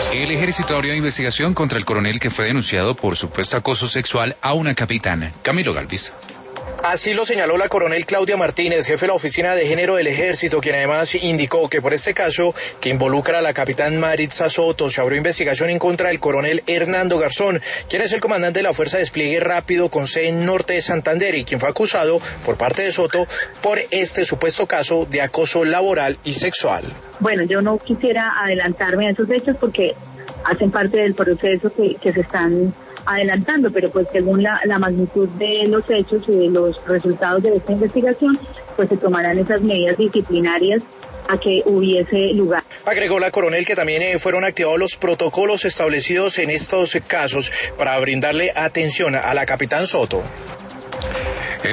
El ejército abrió investigación contra el coronel que fue denunciado por supuesto acoso sexual a una capitana. Camilo Galvis. Así lo señaló la coronel Claudia Martínez, jefe de la Oficina de Género del Ejército, quien además indicó que por este caso, que involucra a la capitán Maritza Soto, se abrió investigación en contra del coronel Hernando Garzón, quien es el comandante de la Fuerza de Despliegue Rápido con sede en Norte de Santander y quien fue acusado por parte de Soto por este supuesto caso de acoso laboral y sexual. Bueno, yo no quisiera adelantarme a esos hechos porque hacen parte del proceso que se están adelantando, pero pues según la magnitud de los hechos y de los resultados de esta investigación, pues se tomarán esas medidas disciplinarias a que hubiese lugar. Agregó la coronel que también fueron activados los protocolos establecidos en estos casos para brindarle atención a la capitán Soto.